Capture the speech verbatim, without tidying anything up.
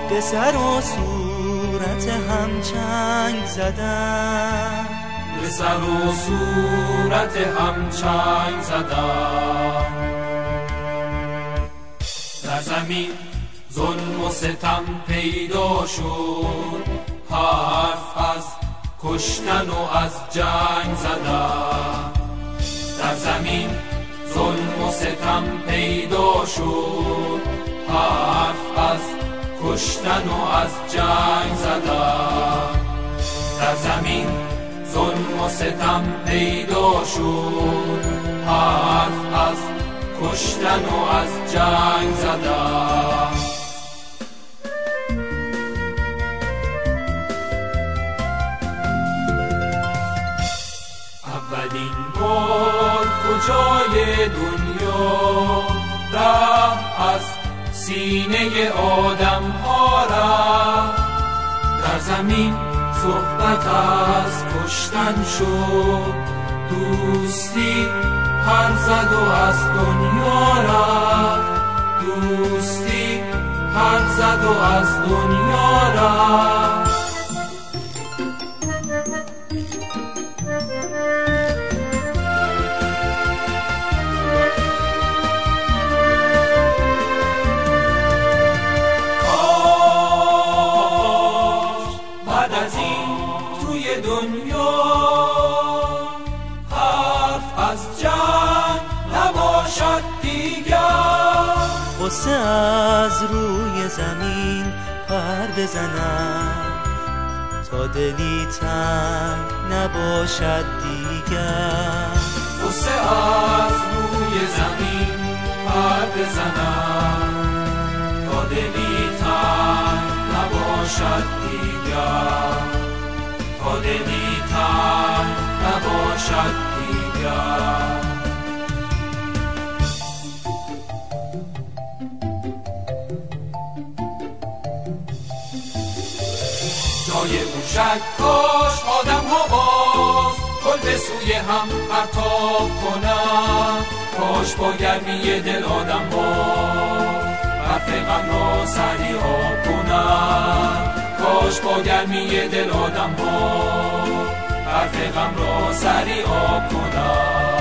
به سر و صورت هم چنگ زدن، به سر و صورت هم چنگ زدن. در زمین ظلم و ستم پیدا شد، حرف از کشتن و از جنگ زدن. در زمین ظلم و ستم پیدا شد، حرف از کشتن و از جنگ زدن. در زمین ظلم و ستم پیدا شد، حرف از کشتن و از جنگ زدن. اولین بار کجای دنیا ره از سینه آدم ها رفت، در زمین صحبت از کشتن شد، دوستی پر زد و از دنیا رفت، دوستی پر زد و از دنیا رفت. دنیا حرف از جنگ نباشد دیگر، غصه از روی زمین پر بزنم تا دلی تنگ نباشد دیگر. غصه از روی زمین پر بزنم تا دلی تنگ نباشد دیگر، تا دلی تنگ نباشد دیگر. جای او شکاش آدم ها باز کل به سوی هم پرتاب کنند، کاش با گرمی دل آدم ها برف غم را سری آب کنند، کاش با گرمی دل آدم ها برف غم را سری آب کنند.